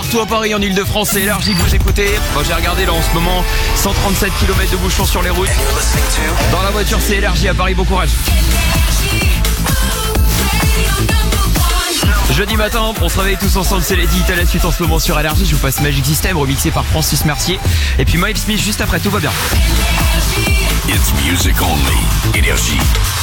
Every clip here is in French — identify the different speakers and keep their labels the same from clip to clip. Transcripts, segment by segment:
Speaker 1: partout à Paris, en Ile-de-France, c'est élargi que vous écoutez. Bon, j'ai regardé là en ce moment, 137 km de bouchons sur les routes. Dans la voiture, c'est élargi à Paris, bon courage. Jeudi matin, on se réveille tous ensemble, c'est Lady. À la suite en ce moment sur Allergie, je vous passe Magic System, remixé par Francis Mercier. Et puis Miles Smith juste après, tout va bien.
Speaker 2: It's music only. Énergie.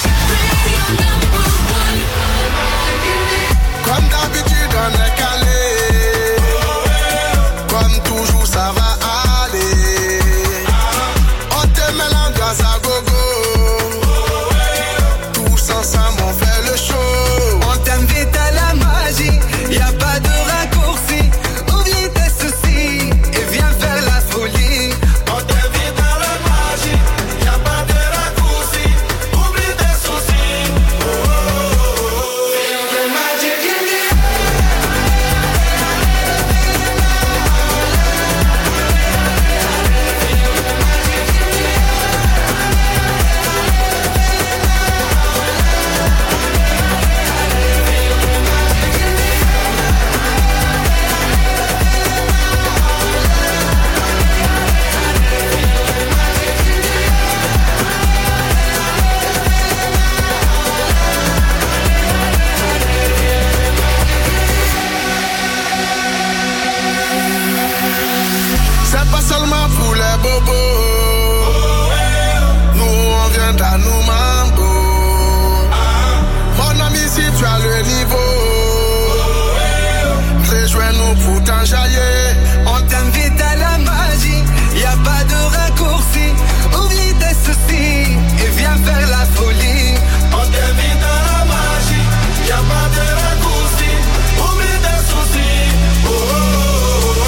Speaker 3: Comme d'habitude on est calé, comme toujours ça va aller. On te met l'ambiance à gogo, tous ensemble on fait le show. On t'invite à la magie, y'a pas de raccourci. Oublie tes soucis et viens faire la folie. On t'invite à la magie, y'a pas de raccourci. Oublie tes soucis. Feel the magic in the air. C'est pas seulement pour les bobos, nous on vient d'à nous mambo. Mon ami, si tu as le niveau, rejoins-nous pour t'enjailler. On t'invite à la magie, y'a pas de raccourci. Oublie tes soucis et viens faire la folie. On t'invite à la magie, y'a pas de raccourci. Oublie tes soucis. Oh, oh, oh, oh.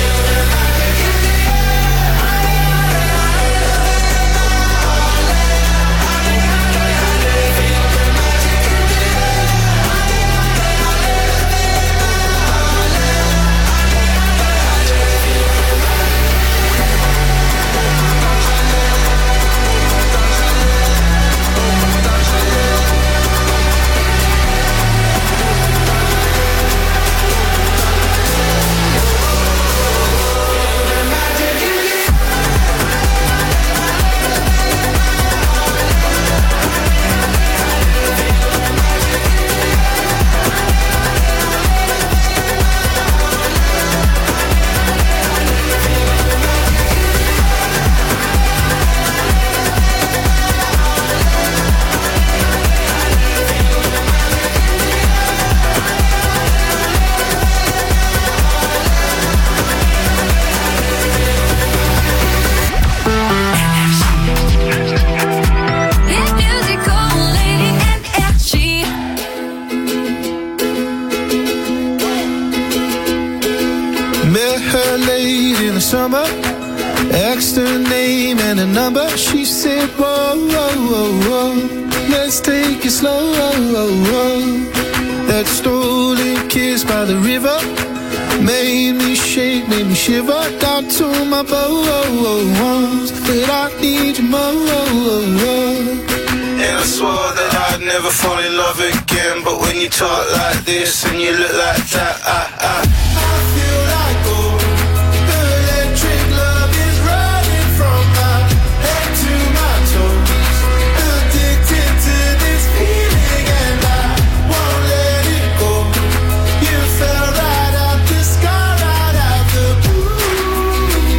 Speaker 4: Met her late in the summer, asked her name and a number. She said, whoa, whoa, whoa, whoa, let's take it slow. That stolen kiss by the river made me shake, made me shiver. Down to my bones, but I need you more.
Speaker 3: And I swore that I'd never fall in love again. But when you talk like this and you look like that, I feel like gold. The electric love is running from my head to my toes. Addicted to this feeling and I won't let it go. You fell right out the sky, right out the blue.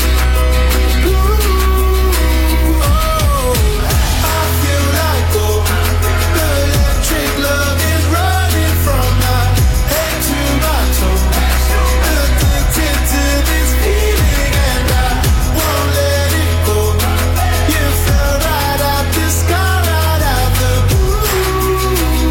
Speaker 3: Oh, I feel like gold. The electric love is running from my head to my toes. Addicted to this feeling and I won't let it go. You fell right out the sky, right out the blue.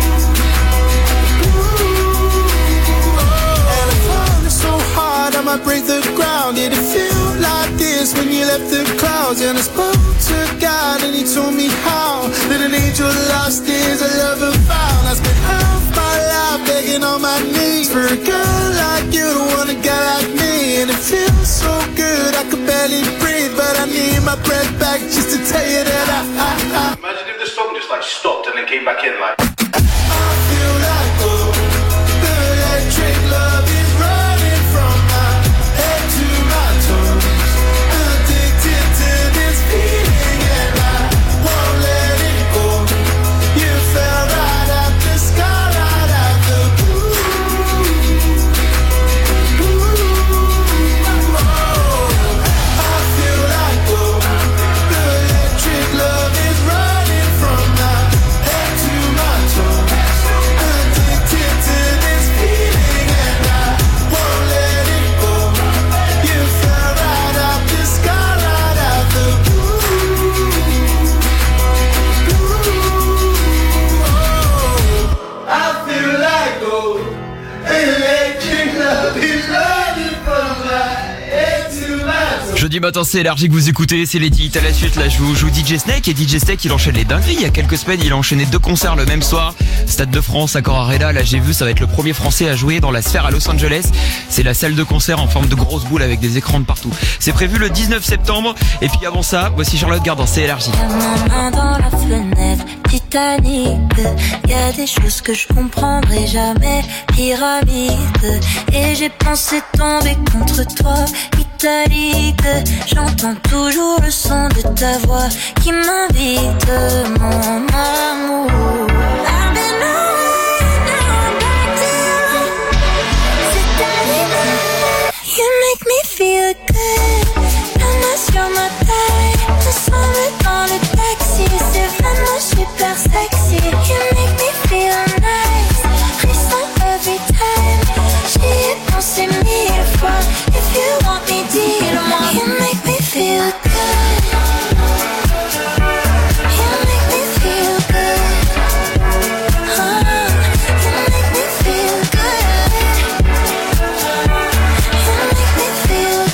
Speaker 3: And I found it so hard I might break the ground. Did it feel like this when you left the clouds? And I spoke to God and he told me how that an angel lost is a lover found. I spent half my life begging on my knees for a girl like you to want a guy like me. And it feels so good I could barely breathe, but I need my breath back just to tell you that I
Speaker 5: Imagine if the song just like stopped and then came back in like.
Speaker 3: feel like gold. The electric love is running from my
Speaker 1: Lundi matin, c'est élargi que vous écoutez, c'est Lady. À la suite, là, je vous joue DJ Snake. Et DJ Snake, il enchaîne les dingueries. Il y a quelques semaines, il a enchaîné 2 concerts le même soir. Stade de France, Accor Arena. Là, j'ai vu, ça va être le premier français à jouer dans la Sphère à Los Angeles. C'est la salle de concert en forme de grosse boule avec des écrans de partout. C'est prévu le 19 septembre. Et puis avant ça, voici Charlotte Gardin, c'est élargi.
Speaker 6: Ma main dans la fenêtre, Titanic. Y a des choses que je comprendrai jamais. Pyramide. Et j'ai pensé tomber contre toi. Italique. J'entends toujours le son de ta voix qui m'invite, mon amour. I've been away, now I'm back to you. C'est terminé. You make me feel good. La main sur ma taille, ensemble dans le taxi. C'est vraiment super sexy. You make me feel nice. Frisson every time. J'y ai pensé 1000 fois. If you want me, dis-le-moi. You make me feel good. You make me feel good. You make me feel good. You make me feel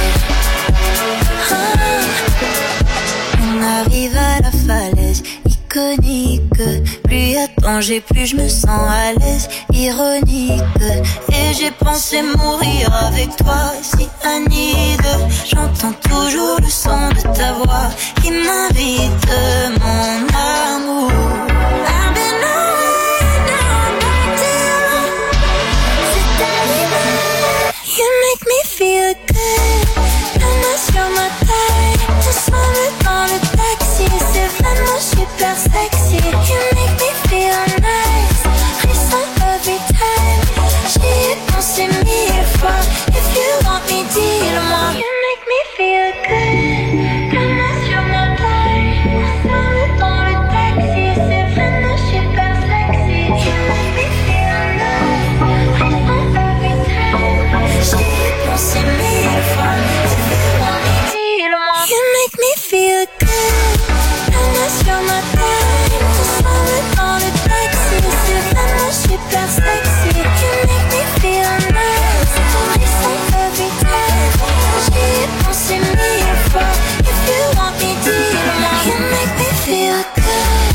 Speaker 6: good. On arrive à la falaise iconique. Plus y a de danger, plus je me sens à l'aise. Ironique. Et j'ai pensé mourir avec toi, si Anide. J'entends toujours le son de ta voix qui m'invite, mon amour. I've been away, now I'm back to you. C'est terminé. You make me feel good. La main sur ma taille, ensemble dans le taxi. C'est vraiment super sexy. You make me feel nice. Frisson every time. J'y ai pensé 1000 fois. If you want me, dis-le-moi. You make me feel good. La main sur ma taille, ensemble dans le taxi. C'est vraiment super sexy. You make me feel nice. Frisson every time. J'y ai pensé 1000 fois. If you want me, dis-le-moi. You make me feel good. La main sur ma taille, ensemble dans le taxi. C'est vraiment super sexy. You make me feel nice. Frisson every time. J'y ai pensé 1000 fois. If you want me, dis-le-moi. You make me feel good.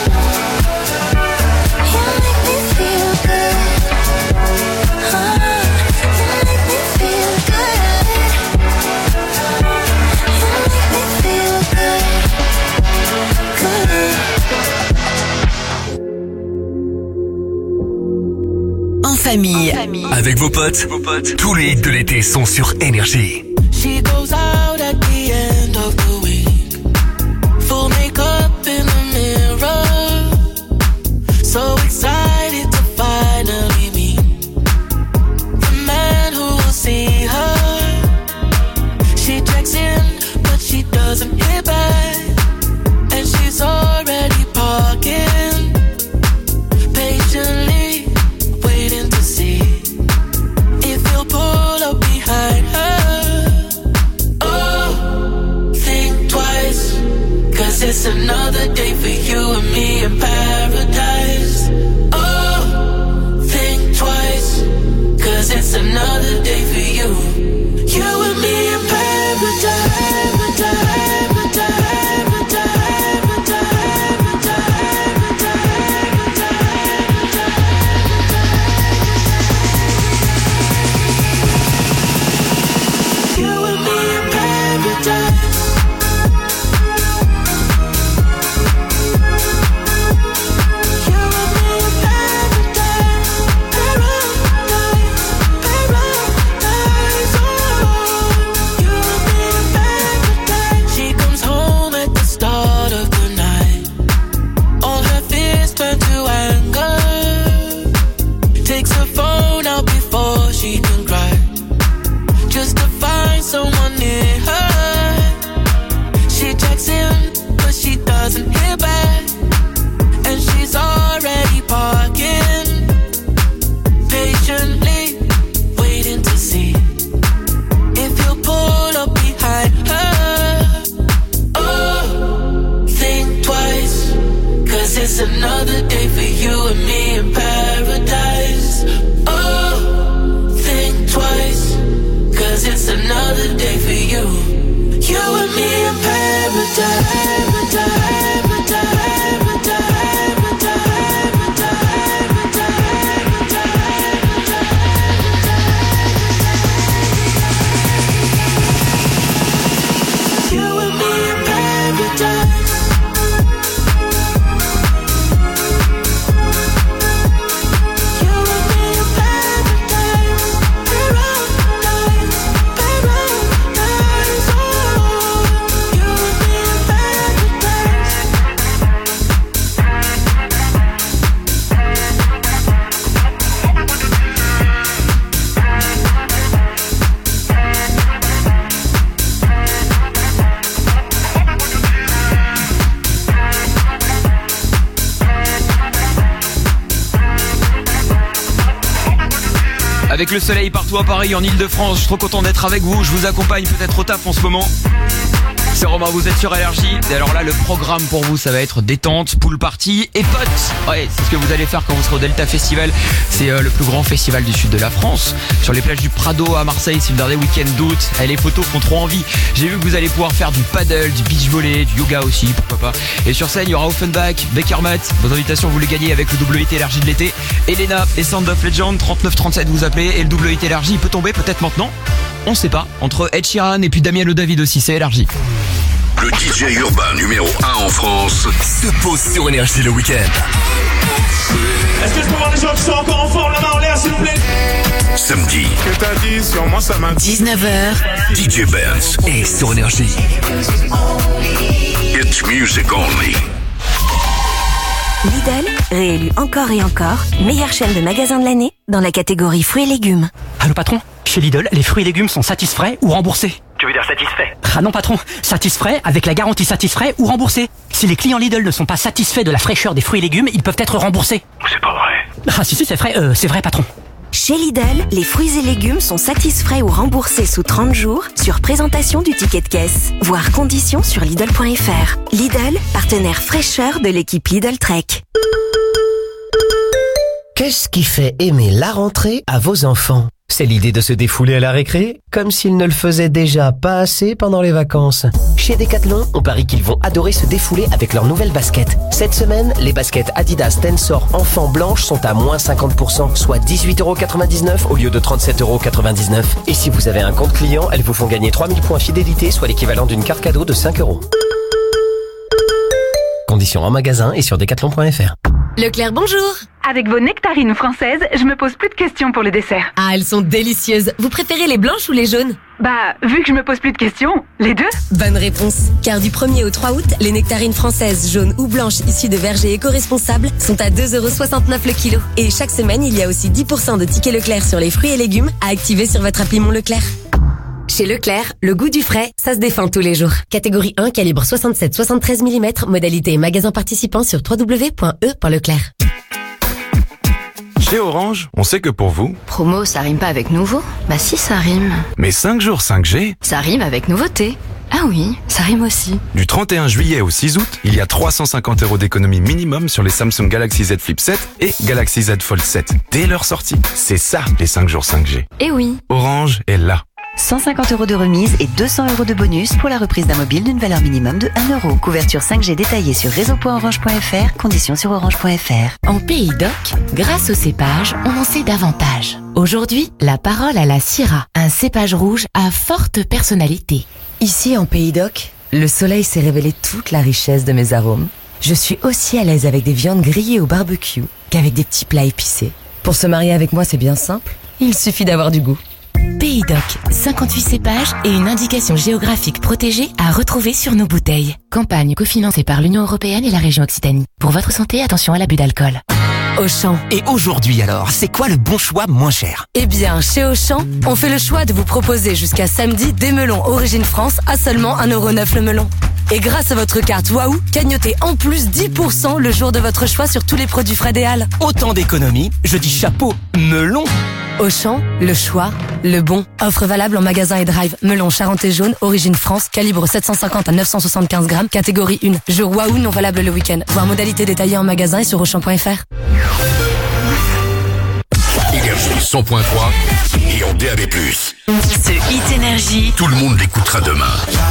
Speaker 6: You make me feel good. You make me feel good. You make me feel good.
Speaker 7: En famille.
Speaker 2: Avec vos potes, tous les hits de l'été sont sur Énergie.
Speaker 8: She goes out at the end of the week, full makeup in the mirror, so excited to finally meet the man who will see her. She checks in, but she doesn't hear back, and she's already parking, patiently waiting to see if he'll pull up behind her. Oh,
Speaker 1: Avec le soleil partout à Paris, en Ile-de-France, je suis trop content d'être avec vous. Je vous accompagne peut-être au taf en ce moment. C'est Romain, vous êtes sur Énergie. Et alors là, le programme pour vous, ça va être détente, pool party et potes. Ouais, c'est ce que vous allez faire quand vous serez au Delta Festival. C'est le plus grand festival du sud de la France. Sur les plages du Prado à Marseille, c'est le dernier week-end d'août. Et les photos font trop envie. J'ai vu que vous allez pouvoir faire du paddle, du beach volley, du yoga aussi, pourquoi pas. Et sur scène, il y aura Offenbach, Beckermat. Vos invitations, vous les gagnez avec le WT élargi de l'été. Elena et Sound of Legend, 3937 vous appelez. Et le WT élargi peut tomber peut-être maintenant. On sait pas. Entre Ed Sheeran et puis Damien Le David aussi, c'est élargi.
Speaker 2: Le DJ urbain numéro 1 en France se pose sur Énergie le week-end.
Speaker 5: Est-ce que je peux voir les gens qui sont encore en forme, la main en l'air, s'il vous plaît?
Speaker 2: Samedi.
Speaker 3: Que t'as dit sur moi, ça m'a
Speaker 7: 19h.
Speaker 2: DJ Benz est sur Énergie. It's music only.
Speaker 9: Lidl, réélu encore et encore, meilleure chaîne de magasins de l'année dans la catégorie fruits et légumes.
Speaker 10: Allô patron, chez Lidl, les fruits et légumes sont satisfaits ou remboursés.
Speaker 5: Tu veux dire satisfait?
Speaker 10: Ah non patron, satisfaits avec la garantie satisfait ou remboursé. Si les clients Lidl ne sont pas satisfaits de la fraîcheur des fruits et légumes, ils peuvent être remboursés.
Speaker 5: C'est pas vrai.
Speaker 10: Ah si c'est vrai patron.
Speaker 9: Chez Lidl, les fruits et légumes sont satisfaits ou remboursés sous 30 jours sur présentation du ticket de caisse. Voir conditions sur Lidl.fr. Lidl, partenaire fraîcheur de l'équipe Lidl Trek.
Speaker 11: Qu'est-ce qui fait aimer la rentrée à vos enfants? C'est l'idée de se défouler à la récré, comme s'ils ne le faisaient déjà pas assez pendant les vacances. Chez Decathlon, on parie qu'ils vont adorer se défouler avec leurs nouvelles baskets. Cette semaine, les baskets Adidas Tensor enfants blanches sont à moins 50%, soit 18,99€ au lieu de 37,99€. Et si vous avez un compte client, elles vous font gagner 3000 points fidélité, soit l'équivalent d'une carte cadeau de 5€. Conditions en magasin et sur decathlon.fr.
Speaker 7: Leclerc, bonjour.
Speaker 12: Avec vos nectarines françaises, je me pose plus de questions pour le dessert.
Speaker 7: Ah, elles sont délicieuses. Vous préférez les blanches ou les jaunes?
Speaker 12: Bah, vu que je me pose plus de questions, les deux.
Speaker 7: Bonne réponse. Car du 1er au 3 août, les nectarines françaises jaunes ou blanches issues de vergers éco-responsables sont à 2,69€ le kilo. Et chaque semaine, il y a aussi 10% de tickets Leclerc sur les fruits et légumes à activer sur votre appli Mon Leclerc. Chez Leclerc, le goût du frais, ça se défend tous les jours. Catégorie 1, calibre 67-73 mm, modalité magasin participant sur www.e.leclerc.
Speaker 13: Chez Orange, on sait que pour vous...
Speaker 14: Promo, ça rime pas avec nouveau? Bah si, ça rime.
Speaker 13: Mais 5 jours 5G...
Speaker 14: Ça rime avec nouveauté. Ah oui, ça rime aussi.
Speaker 13: Du 31 juillet au 6 août, il y a 350€ d'économie minimum sur les Samsung Galaxy Z Flip 7 et Galaxy Z Fold 7. Dès leur sortie. C'est ça, les 5 jours 5G.
Speaker 14: Eh oui.
Speaker 13: Orange est là.
Speaker 15: 150€ de remise et 200€ de bonus pour la reprise d'un mobile d'une valeur minimum de 1€. Couverture 5G détaillée sur réseau.orange.fr, conditions sur orange.fr.
Speaker 16: En Pays d'Oc, grâce au cépage, on en sait davantage. Aujourd'hui, la parole à la Syrah, un cépage rouge à forte personnalité.
Speaker 17: Ici, en Pays d'Oc, le soleil s'est révélé toute la richesse de mes arômes. Je suis aussi à l'aise avec des viandes grillées au barbecue qu'avec des petits plats épicés. Pour se marier avec moi, c'est bien simple. Il suffit d'avoir du goût.
Speaker 16: Pays d'Oc, 58 cépages et une indication géographique protégée à retrouver sur nos bouteilles. Campagne cofinancée par l'Union Européenne et la région Occitanie. Pour votre santé, attention à l'abus d'alcool.
Speaker 18: Auchan. Et aujourd'hui alors, c'est quoi le bon choix moins cher?
Speaker 17: Eh bien, chez Auchan, on fait le choix de vous proposer jusqu'à samedi des melons Origine France à seulement 1,9€ le melon. Et grâce à votre carte Waouh, cagnotez en plus 10% le jour de votre choix sur tous les produits frais des Halles.
Speaker 18: Autant d'économies, je dis chapeau, melon.
Speaker 17: Auchan, le choix, le bon. Offre valable en magasin et drive. Melon charentais jaune, Origine France, calibre 750 à 975 grammes, catégorie 1. Jour Waouh non valable le week-end. Voir modalité détaillée en magasin et sur Auchan.fr.
Speaker 2: Énergie 100.3 et en DAB+.
Speaker 7: Ce Hit Énergie.
Speaker 2: Tout le monde l'écoutera demain.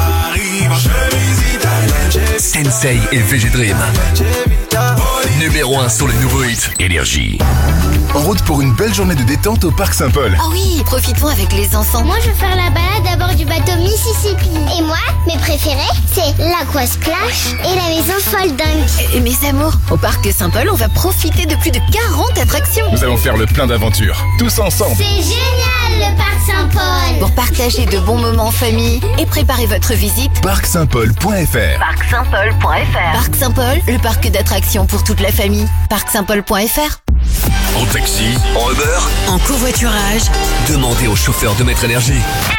Speaker 2: Sensei et VG Dream. Numéro 1 sur les nouveaux hits. Énergie.
Speaker 19: En route pour une belle journée de détente au Parc Saint-Paul.
Speaker 6: Oh oui, profitons avec les enfants. Moi, je veux faire la balade à bord du bateau Mississippi. Et moi, mes préférés, c'est l'Aqua Splash et la maison Fold Dunk.
Speaker 14: Et mes amours, au Parc Saint-Paul, on va profiter de plus de 40 attractions.
Speaker 19: Nous allons faire le plein d'aventures, tous ensemble.
Speaker 6: C'est génial, le Parc Saint-Paul.
Speaker 14: Pour partager de bons moments en famille et préparer votre visite,
Speaker 19: parcsaintpaul.fr.
Speaker 14: parcsaintpaul.fr. Parc Saint-Paul, le parc d'attractions pour toute la famille. parcsaintpaul.fr.
Speaker 2: En taxi, en Uber,
Speaker 7: en covoiturage,
Speaker 2: demandez au chauffeur de mettre énergie.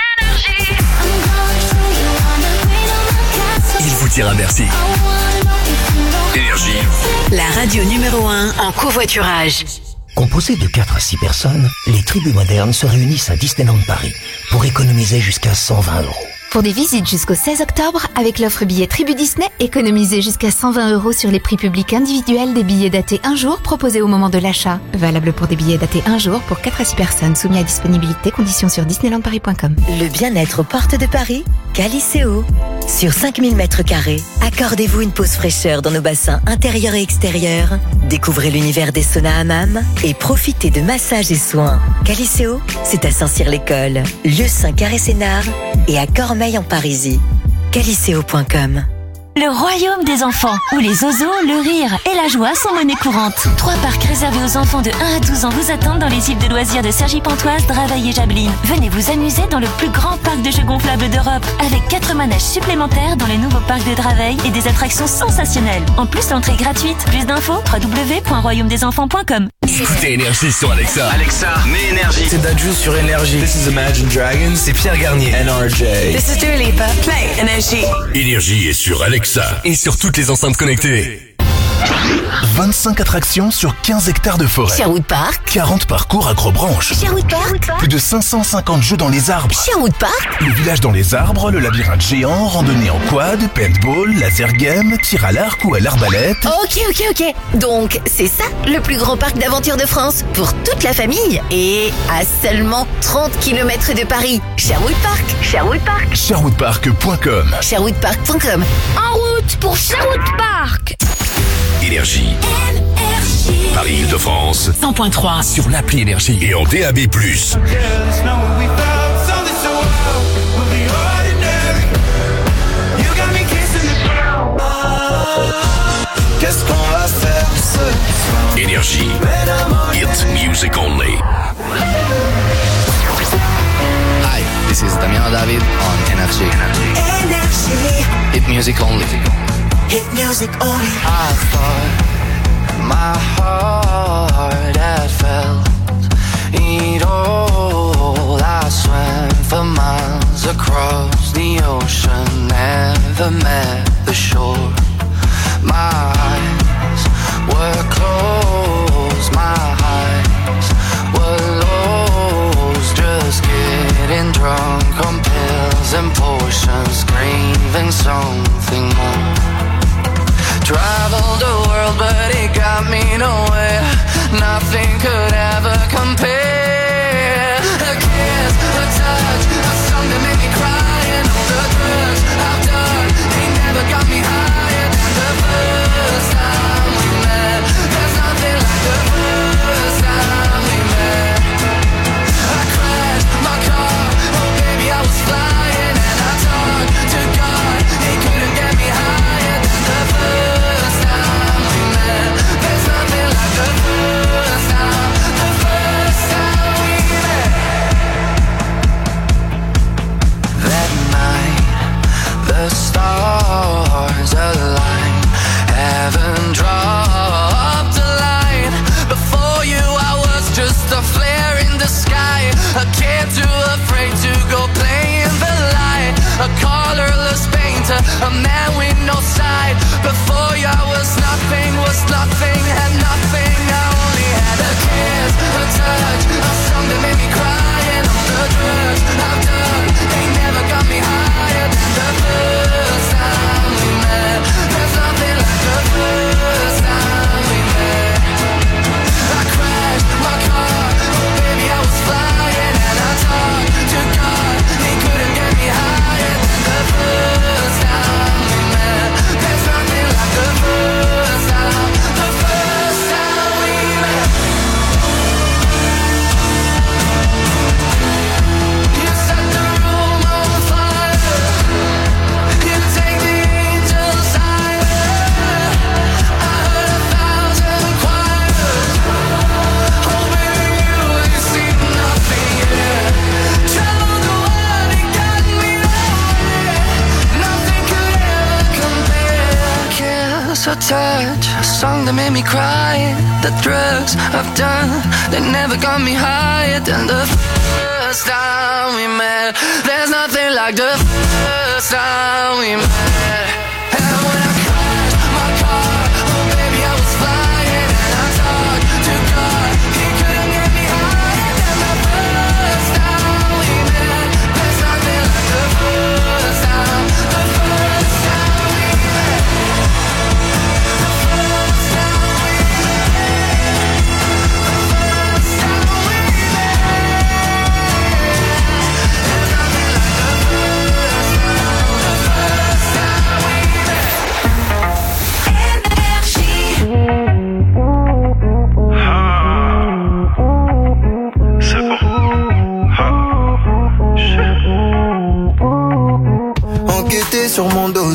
Speaker 2: Il vous dira merci. Énergie.
Speaker 7: La radio numéro 1 en covoiturage.
Speaker 20: Composées de 4 à 6 personnes, les tribus modernes se réunissent à Disneyland Paris pour économiser jusqu'à 120 €.
Speaker 14: Pour des visites jusqu'au 16 octobre, avec l'offre billet Tribu Disney, économisez jusqu'à 120 € sur les prix publics individuels des billets datés 1 jour proposés au moment de l'achat. Valable pour des billets datés 1 jour pour 4 à 6 personnes, soumis à disponibilité, conditions sur disneylandparis.com.
Speaker 9: Le bien-être aux portes de Paris, Caliceo. Sur 5000 m², accordez-vous une pause fraîcheur dans nos bassins intérieurs et extérieurs. Découvrez l'univers des saunas hammams et profitez de massages et soins. Caliceo, c'est à Saint-Cyr-l'École, lieu Saint-Carré-Sénard et à Cormeilles en Parisis. Caliceo.com.
Speaker 21: Le royaume des enfants, où les oiseaux, le rire et la joie sont monnaie courante. 3 parcs réservés aux enfants de 1 à 12 ans vous attendent dans les îles de loisirs de Cergy-Pontoise, Draveil et Jablines. Venez vous amuser dans le plus grand parc de jeux gonflables d'Europe, avec 4 manèges supplémentaires dans le nouveau parc de Draveil et des attractions sensationnelles. En plus, l'entrée est gratuite. Plus d'infos, www.royaumedesenfants.com.
Speaker 2: Écoutez Énergie sur Alexa.
Speaker 22: Alexa, mets Énergie.
Speaker 23: C'est Dadju sur Énergie.
Speaker 22: This is Imagine Dragons.
Speaker 23: C'est Pierre Garnier.
Speaker 22: NRJ.
Speaker 24: This is Dua Lipa. Play Énergie.
Speaker 2: Énergie est sur Alexa et sur toutes les enceintes connectées.
Speaker 19: 25 attractions sur 15 hectares de forêt.
Speaker 24: Sherwood Park.
Speaker 19: 40 parcours accrobranche.
Speaker 24: Sherwood Park.
Speaker 19: Plus de 550 jeux dans les arbres.
Speaker 24: Sherwood Park.
Speaker 19: Le village dans les arbres, le labyrinthe géant, randonnée en quad, paintball, laser game, tir à l'arc ou à l'arbalète.
Speaker 24: Ok. Donc, c'est ça, le plus grand parc d'aventure de France, pour toute la famille. Et à seulement 30 km de Paris. Sherwood Park.
Speaker 19: Sherwoodpark.com.
Speaker 24: Sherwoodpark.com. En route pour Sherwood Park.
Speaker 2: Énergie. Paris-Île-de-France.
Speaker 24: 100.3.
Speaker 2: Sur l'appli Énergie et en DAB+.
Speaker 3: Qu'est-ce qu'on va faire ce soir?
Speaker 2: Énergie. Hit music only.
Speaker 25: Hi, this is Damiano David on Energy. Hit music only.
Speaker 3: Hit music only.
Speaker 26: I thought my heart had felt it all. I swam for miles across the ocean, never met the shore. My eyes were closed, my eyes were lost, just getting drunk on pills and potions, craving something more. Traveled the world, but it got me nowhere. Nothing could ever compare. A kiss, a touch, a song that made me cry, and all the drugs I've done, they never got me higher than the first time we met. There's nothing like the first time we met. I crashed my car, oh baby I was flying, and I talked to God, he couldn't get me higher than the first time we met. There's nothing like the first time we met. That night, the stars aligned, heaven dropped a line. Before you I was just a flare in the sky, a kid too afraid to go play in the light, a colorless painter, a man with no side. Before you I was nothing, had nothing. I only had a kiss, a touch, a song that made me cry, and all the drugs I've done, they never got me higher than the first time we met. There's nothing like the first time we met. I crashed my car, oh baby I was flying, and I talked to God, he couldn't get me higher than the first time we met. There's nothing like the first time we met. You set the room on fire, you take the angels higher. I heard 1,000 choirs, oh baby you see nothing yet. Traveled the world and got me nowhere, nothing could ever compare. Kiss or touch, a song that made me cry, the drugs I've done, they never got me higher than the first time we met. There's nothing like the first time we met. And when I crashed my car, oh baby I was flying, and I talked to God, he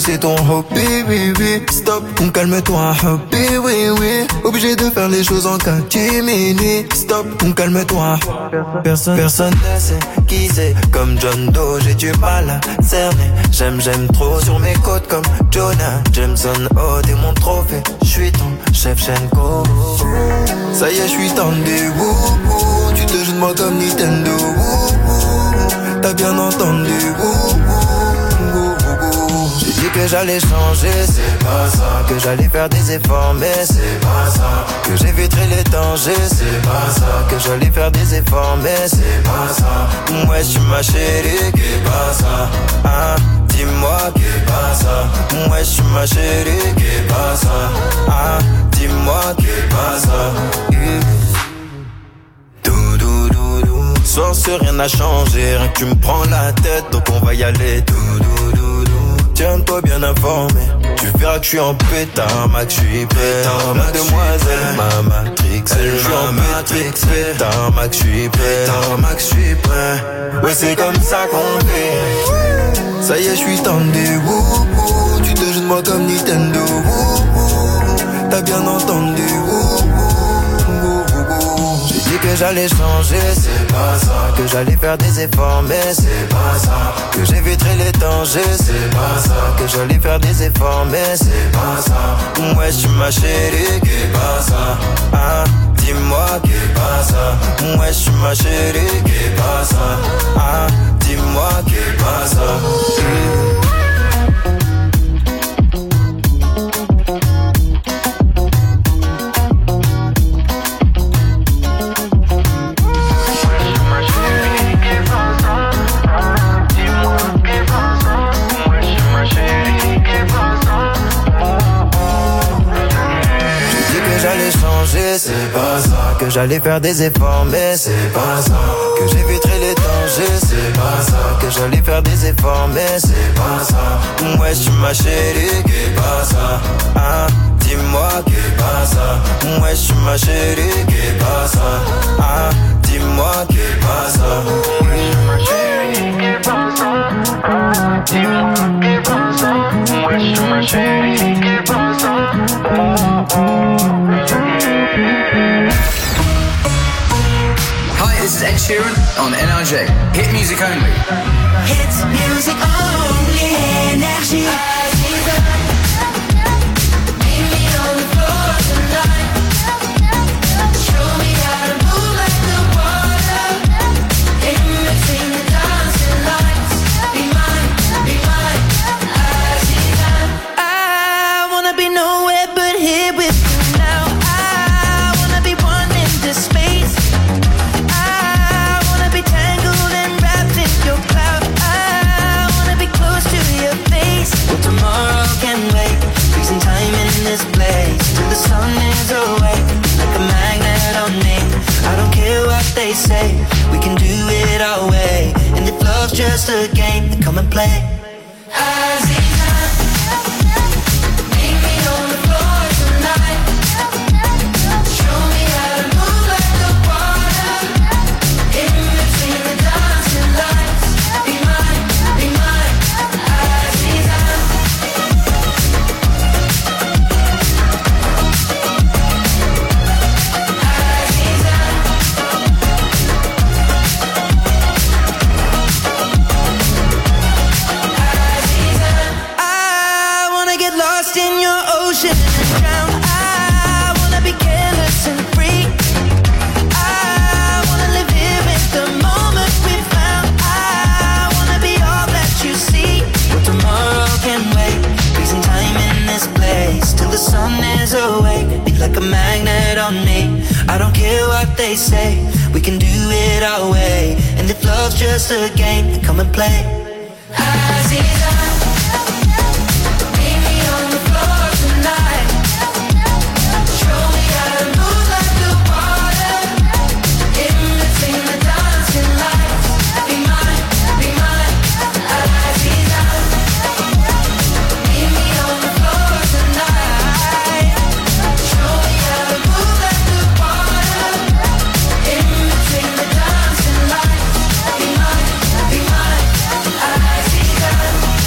Speaker 1: c'est ton hobby, oui, oui. Stop, calme-toi, hobby, oui, oui. Obligé de faire les choses en catimini. Stop, calme-toi. Personne ne sait qui c'est. Comme John Doe, j'ai du mal à cerner. J'aime trop sur mes côtes comme Jonah Jameson. Oh, t'es mon trophée. J'suis ton chef Shenko. Ça y est, j'suis tendu. Tu te joues de moi comme Nintendo. T'as bien entendu. J'ai dit que j'allais changer, c'est pas ça. Que j'allais faire des efforts, mais c'est pas ça. Que j'éviterai les dangers, c'est pas ça. Que j'allais faire des efforts, mais c'est pas ça. Ouais, j'suis ma chérie, qu'est pas ça. Ah, dis-moi qu'est pas ça. Ouais, j'suis ma chérie, qu'est pas ça. Ah, dis-moi qu'est pas ça. Soir, c'est rien n'a changé, rien que tu me prends la tête, donc on va y aller. Tiens-toi bien informé, tu verras que je suis en pétard, Max, je suis prêt. Mademoiselle, ma matrix, je suis en matrix, pétard, Max, je suis prêt. Max, je suis prêt. Ouais, c'est comme ça qu'on fait. Ça y est, je suis tendu. Tu te joues de moi comme Nintendo. T'as bien entendu. J'ai dit que j'allais changer, c'est pas ça. Que j'allais faire des efforts, mais c'est pas ça. Que j'éviterai les dangers, c'est pas ça. Que j'allais faire des efforts, mais c'est pas ça. Ouais, j'suis ma chérie, qu'est pas ça. Ah, dis-moi qu'est pas ça. Ouais, j'suis ma chérie, qu'est pas ça. Ah, dis-moi qu'est pas ça. C'est pas ça. Que j'allais faire des efforts, mais c'est pas ça. Que j'éviterai les dangers, c'est pas ça. Que j'allais faire des efforts, mais c'est pas ça. Ouais, j'suis ma chérie, qu'est pas ça. Ah, dis-moi qu'est pas ça. Ouais, j'suis ma chérie, qu'est pas ça. Ah, dis-moi qu'est pas ça. Ouais, j'suis ma chérie, qu'est pas ça. Ah, dis-moi qu'est pas ça. Ouais, j'suis ma chérie, qu'est pas ça.
Speaker 25: Hi, this is Ed Sheeran on NRJ. Hit music only.
Speaker 4: Hits music only. Energy. Meet me on the floor tonight. Show me how to move like the water. In between the dancing lights. Be mine, Aziza. I wanna be nowhere but here with you now. I wanna be one in this space. I wanna be tangled and wrapped in your cloud. I wanna be close to your face. Well, tomorrow can wait. Freezing time in this place till the sun is away. Like a magnet on me. I don't care what they say. We can do it our way. And if love's just a game, then come and play. Aziza, meet me on the floor tonight. Show me how to move like the water. In between the dancing lights. Be mine, Aziza. I wanna get lost in your ocean and drown. I wanna be careless and free. I wanna live here in the moment we found. I wanna be all that you see. Well, tomorrow can wait. Freezing time in this place till the sun is awake. Be like a magnet on me. I don't care what they say. We can do it our way. And if love's just a game, then come and play. Aziza, meet me on the floor tonight. Show me how to move like the water. In between the dancing lights. Be mine, Aziza. Meet me on the floor tonight. Show me how to move like the water. In between the dancing lights. Be mine, Aziza.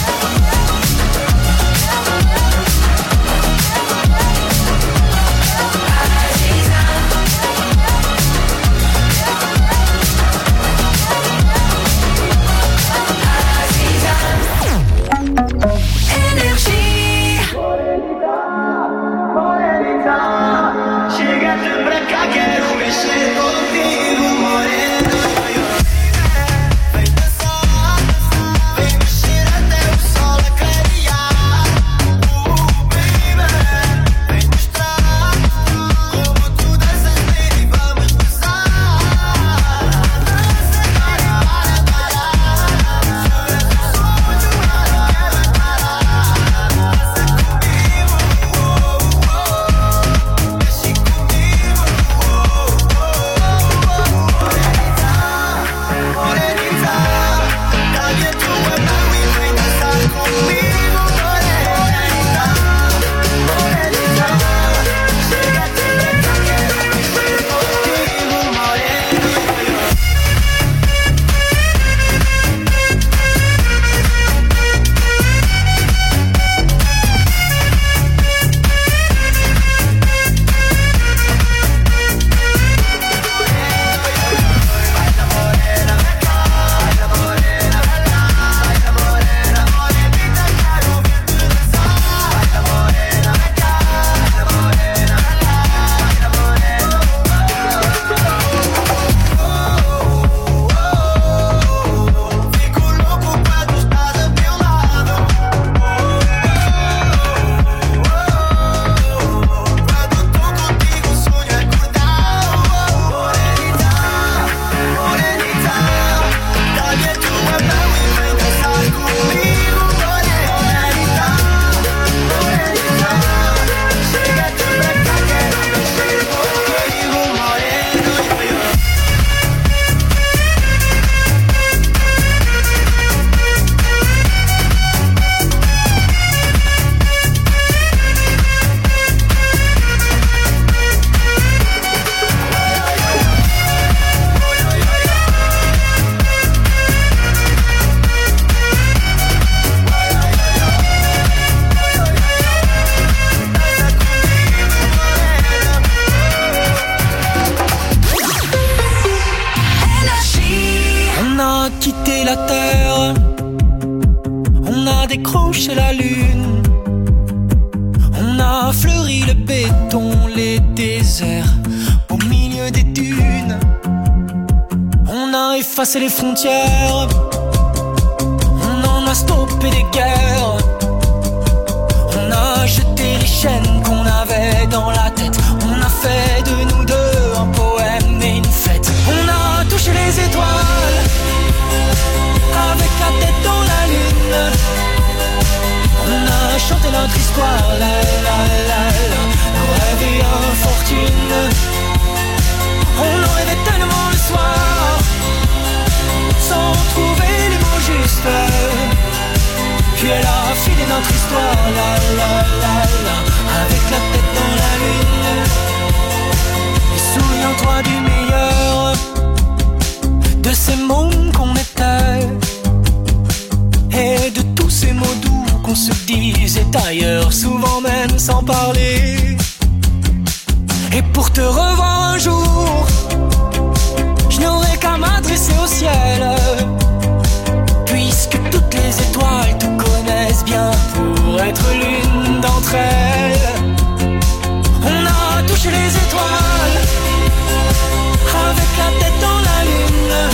Speaker 5: a quitté la terre, on a décroché la lune, on a fleuri le béton, les déserts au milieu des dunes. On a effacé les frontières, on en a stoppé des guerres, on a jeté les chaînes qu'on avait dans la tête, on a fait de nous deux un poème et une fête. On a touché les étoiles avec la tête dans la lune, on a chanté notre histoire, la la la la, nos rêves et infortune. On en rêvait tellement le soir, sans trouver les mots justes. Puis elle a filé notre histoire, la la la la, avec la tête dans la lune. Et souviens-toi du meilleur, de ces mômes qu'on était, et de tous ces mots doux qu'on se disait ailleurs, souvent même sans parler. Et pour te revoir un jour, je n'aurai qu'à m'adresser au ciel, puisque toutes les étoiles te connaissent bien pour être l'une d'entre elles. On a touché les étoiles avec la tête dans la lune,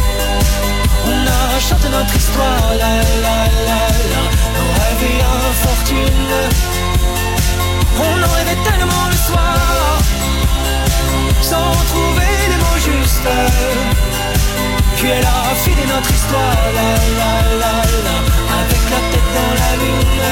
Speaker 5: on a chanté notre histoire, la la la la, nos rêves et infortune. On en rêvait tellement le soir, sans trouver les mots justes. Puis elle a filé notre histoire, la la la la, avec la tête dans la lune,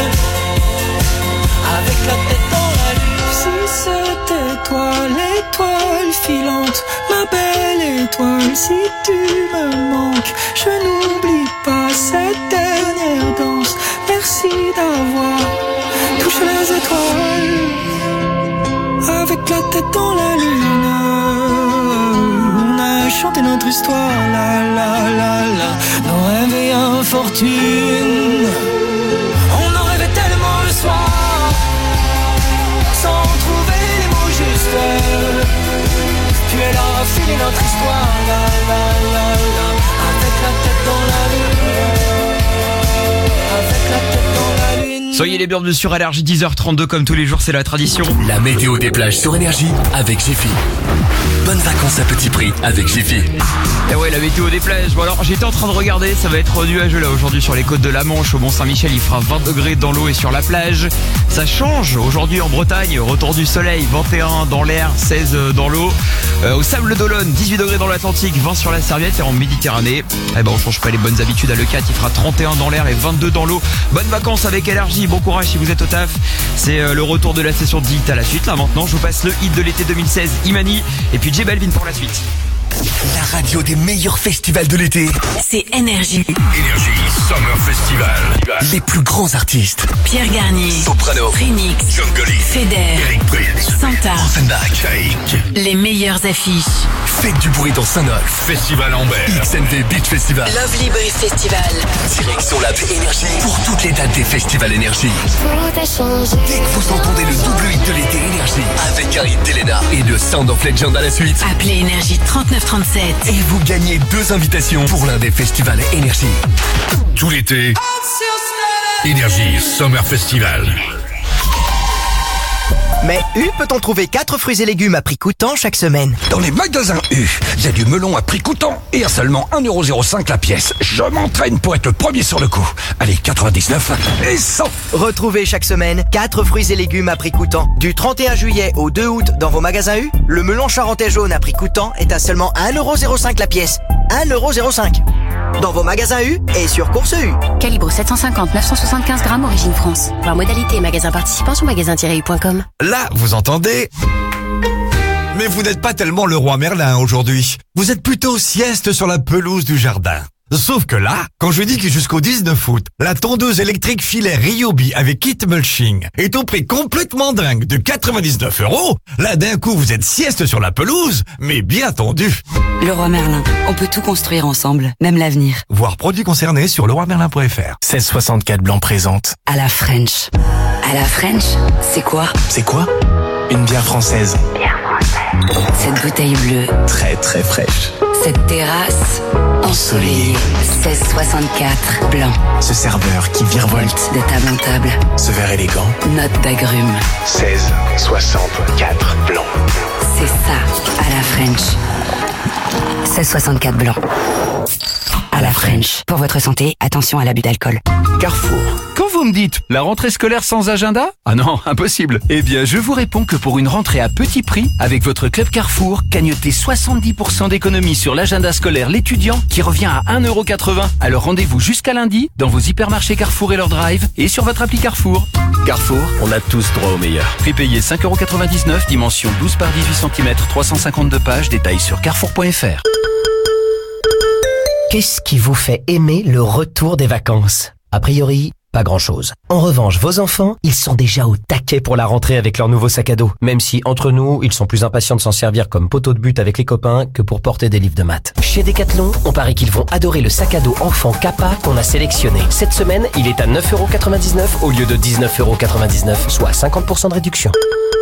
Speaker 5: avec la tête dans la lune. Si c'était toi l'étoile filante, ma belle étoile, si tu me manques, je n'oublie pas cette dernière danse. Merci d'avoir touché les étoiles avec la tête dans la lune. On a chanté notre histoire, la la la la, nos rêves et infortune. On en rêvait tellement le soir, sans trouver les mots justes. Puis elle a filé notre histoire, la la la la, avec la tête dans la lune, avec la tête dans la lune.
Speaker 8: Soyez les bienvenus sur Énergie, 10h32 comme tous les jours, c'est la tradition.
Speaker 2: La météo des plages sur Énergie avec Jiffy. Bonnes vacances à petit prix avec Jiffy.
Speaker 8: Et ouais, la météo des plages. Bon alors, j'étais en train de regarder, ça va être nuageux là aujourd'hui sur les côtes de la Manche, au Mont-Saint-Michel, il fera 20 degrés dans l'eau et sur la plage. Ça change aujourd'hui en Bretagne, retour du soleil, 21 dans l'air, 16 dans l'eau. Au Sable d'Olonne, 18 degrés dans l'Atlantique, 20 sur la Serviette et en Méditerranée. Eh ben on change pas les bonnes habitudes à Leucate, il fera 31 dans l'air et 22 dans l'eau. Bonnes vacances avec Énergie, bon courage si vous êtes au taf. C'est le retour de la session de hit à la suite. Là maintenant, je vous passe le hit de l'été 2016, Imani, et puis J Balvin pour la suite.
Speaker 2: La radio des meilleurs festivals de l'été.
Speaker 21: C'est Énergie.
Speaker 2: Énergie Summer Festival. Les plus grands artistes.
Speaker 21: Pierre Garnier,
Speaker 2: Soprano,
Speaker 21: Phoenix,
Speaker 2: Jungly,
Speaker 21: Feder,
Speaker 2: Eric Prince,
Speaker 21: Santa,
Speaker 2: Offenbach, Take.
Speaker 21: Les meilleures affiches.
Speaker 2: Faites du bruit dans Saint-Nolf. Festival Amber. XNV Beach Festival.
Speaker 21: Lovely Brief Festival.
Speaker 2: Direction Lab Énergie pour toutes les dates des festivals Énergie. Dès que vous entendez le double hit de l'été Énergie avec un hit d'Elena et de Sound of Legend à la suite,
Speaker 21: Appelez Énergie 3937
Speaker 2: et vous gagnez 2 invitations pour l'un des festivals Énergie. Tout l'été, Énergie Summer Festival.
Speaker 10: Mais U peut-on trouver 4 fruits et légumes à prix coûtant chaque semaine?
Speaker 11: Dans les magasins U, il y a du melon à prix coûtant et à seulement 1,05€ la pièce. Je m'entraîne pour être le premier sur le coup. Allez, 99 et 100.
Speaker 10: Retrouvez chaque semaine 4 fruits et légumes à prix coûtant. Du 31 juillet au 2 août dans vos magasins U, le melon charentais jaune à prix coûtant est à seulement 1,05€ la pièce. 1,05€. Dans vos magasins U et sur Course U.
Speaker 21: Calibre 750-975 grammes, origine France. Voir modalité et magasin participant sur magasin-u.com.
Speaker 12: Là, vous entendez? Mais vous n'êtes pas tellement le roi Merlin aujourd'hui. Vous êtes plutôt sieste sur la pelouse du jardin. Sauf que là, quand je dis que jusqu'au 19 août, la tondeuse électrique filet Ryobi avec kit mulching est au prix complètement dingue de 99€, là d'un coup vous êtes sieste sur la pelouse, mais bien tendu.
Speaker 23: Leroy Merlin, on peut tout construire ensemble, même l'avenir.
Speaker 12: Voir produits concernés sur leroymerlin.fr.
Speaker 2: 1664 Blanc présente.
Speaker 23: À la French. À la French, c'est quoi?
Speaker 2: C'est quoi? Une bière française.
Speaker 23: Cette bouteille bleue,
Speaker 22: Très très fraîche.
Speaker 23: cette terrasse ensoleillée. 1664 blanc.
Speaker 22: Ce serveur qui virevolte.
Speaker 23: De table en table,
Speaker 22: Ce verre élégant.
Speaker 23: note d'agrumes.
Speaker 22: 1664 blanc.
Speaker 23: C'est ça, à la French. 1664 blanc. À la French. Pour votre santé, attention à l'abus d'alcool.
Speaker 6: Carrefour. Quand vous me dites la rentrée scolaire sans agenda? Ah non, impossible. Eh bien, je vous réponds que pour une rentrée à petit prix, avec votre club Carrefour, cagnotez 70% d'économie sur l'agenda scolaire l'étudiant qui revient à 1,80€. Alors rendez-vous jusqu'à lundi dans vos hypermarchés Carrefour et leur drive et sur votre appli Carrefour. Carrefour, on a tous droit au meilleur. Prix payé 5,99€, dimension 12 par 18 cm, 352 pages, détails sur carrefour.fr.
Speaker 20: Qu'est-ce qui vous fait aimer le retour des vacances? A priori, pas grand-chose. En revanche, vos enfants, ils sont déjà au taquet pour la rentrée avec leur nouveau sac à dos. Même si, entre nous, ils sont plus impatients de s'en servir comme poteau de but avec les copains que pour porter des livres de maths. Chez Decathlon, on parie qu'ils vont adorer le sac à dos enfant Kappa qu'on a sélectionné. Cette semaine, il est à 9,99€ au lieu de 19,99€, soit 50% de réduction.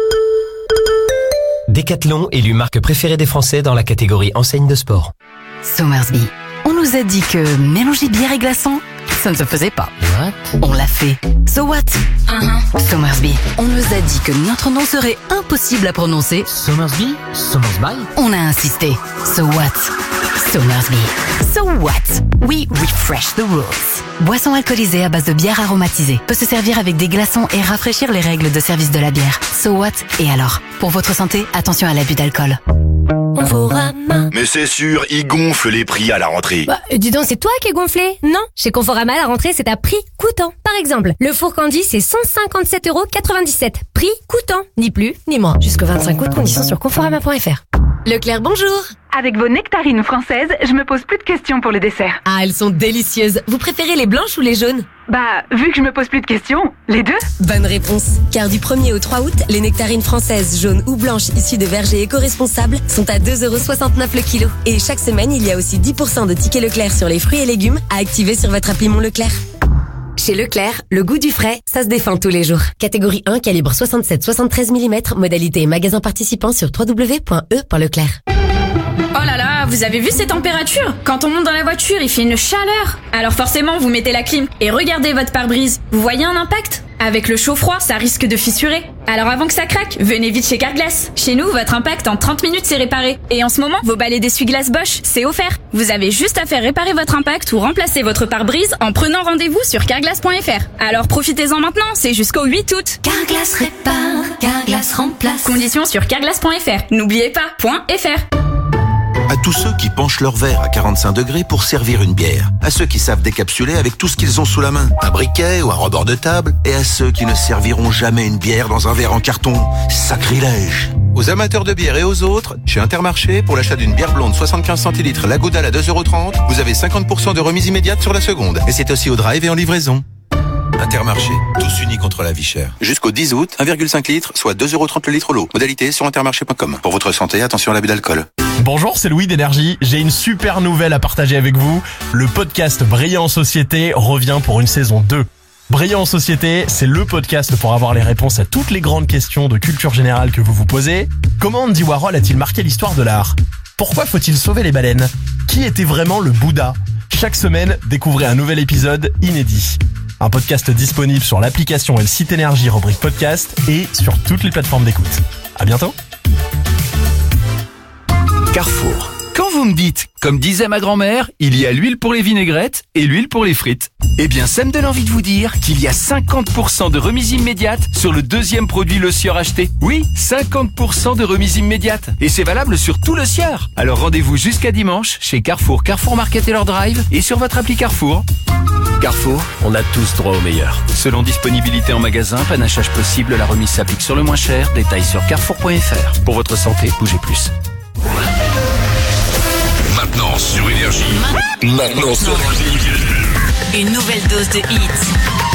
Speaker 20: Decathlon, élu marque préférée des Français dans la catégorie enseigne de sport.
Speaker 23: Somersby. On nous a dit que mélanger bière et glaçons, ça ne se faisait pas. On l'a fait. So what? Somersby. On nous a dit que notre nom serait impossible à prononcer.
Speaker 20: Somersby? Somersby?
Speaker 23: On a insisté. So what? Somersby. So what? We refresh the rules. Boisson alcoolisée à base de bière aromatisée. Peut se servir avec des glaçons et rafraîchir les règles de service de la bière. So what? Et alors? Pour votre santé, attention à l'abus d'alcool.
Speaker 13: Mais c'est sûr, ils gonflent les prix à la rentrée.
Speaker 15: Bah, dis donc, c'est toi qui es gonflé? Non, chez Conforama, la rentrée, c'est à prix coûtant. Par exemple, le four Candy, c'est 157,97€. Prix coûtant, ni plus, ni moins. Jusqu'au 25 août, conditions sur conforama.fr. Leclerc, bonjour.
Speaker 16: Avec vos nectarines françaises, je me pose plus de questions pour le dessert.
Speaker 15: Ah, elles sont délicieuses. Vous préférez les blanches ou les jaunes?
Speaker 16: Bah, vu que je me pose plus de questions, les deux.
Speaker 7: Bonne réponse. Car du 1er au 3 août, les nectarines françaises jaunes ou blanches issues de vergers éco-responsables sont à 2,69€ le kilo. Et chaque semaine, il y a aussi 10% de tickets Leclerc sur les fruits et légumes à activer sur votre appli Mon Leclerc. Chez Leclerc, le goût du frais, ça se défend tous les jours. Catégorie 1, calibre 67-73 mm, modalité et magasin participant sur www.e.leclerc.
Speaker 17: Oh là là, vous avez vu ces températures? Quand on monte dans la voiture, il fait une chaleur. Alors forcément, vous mettez la clim et regardez votre pare-brise. Vous voyez un impact? Avec le chaud-froid, ça risque de fissurer. Alors avant que ça craque, venez vite chez Carglass. Chez nous, votre impact en 30 minutes c'est réparé. Et en ce moment, vos balais d'essuie-glace Bosch, c'est offert. Vous avez juste à faire réparer votre impact ou remplacer votre pare-brise en prenant rendez-vous sur carglass.fr. Alors profitez-en maintenant, c'est jusqu'au 8 août.
Speaker 21: Carglass répare, Carglass remplace.
Speaker 17: Conditions sur carglass.fr. N'oubliez pas, .fr.
Speaker 18: À tous ceux qui penchent leur verre à 45 degrés pour servir une bière. À ceux qui savent décapsuler avec tout ce qu'ils ont sous la main. Un briquet ou un rebord de table. Et à ceux qui ne serviront jamais une bière dans un verre en carton. Sacrilège. Aux amateurs de bière et aux autres, chez Intermarché, pour l'achat d'une bière blonde 75 centilitres La Goudale à 2,30€, vous avez 50% de remise immédiate sur la seconde. Et c'est aussi au drive et en livraison. Intermarché, tous unis contre la vie chère. Jusqu'au 10 août, 1,5 litre, soit 2,30€ le litre l'eau. Modalité sur intermarché.com. Pour votre santé, attention à l'abus d'alcool.
Speaker 27: Bonjour, c'est Louis d'Énergie. J'ai une super nouvelle à partager avec vous. Le podcast Brillant en Société revient pour une saison 2. Brillant en Société, c'est le podcast pour avoir les réponses à toutes les grandes questions de culture générale que vous vous posez. Comment Andy Warhol a-t-il marqué l'histoire de l'art? Pourquoi faut-il sauver les baleines? Qui était vraiment le Bouddha? Chaque semaine, découvrez un nouvel épisode inédit. Un podcast disponible sur l'application et le site Énergie rubrique podcast et sur toutes les plateformes d'écoute. À bientôt.
Speaker 6: Carrefour. Quand vous me dites, comme disait ma grand-mère, il y a l'huile pour les vinaigrettes et l'huile pour les frites. Eh bien, ça me donne envie de vous dire qu'il y a 50% de remise immédiate sur le deuxième produit Le Sieur acheté. Oui, 50% de remise immédiate. Et c'est valable sur tout Le Sieur. Alors rendez-vous jusqu'à dimanche chez Carrefour, Carrefour Market et leur drive et sur votre appli Carrefour. Carrefour, on a tous droit au meilleur. Selon disponibilité en magasin, panachage possible, la remise s'applique sur le moins cher. Détails sur carrefour.fr. Pour votre santé, bougez plus.
Speaker 2: Maintenant sur Énergie. Maintenant sur Énergie.
Speaker 21: Une nouvelle dose de hits.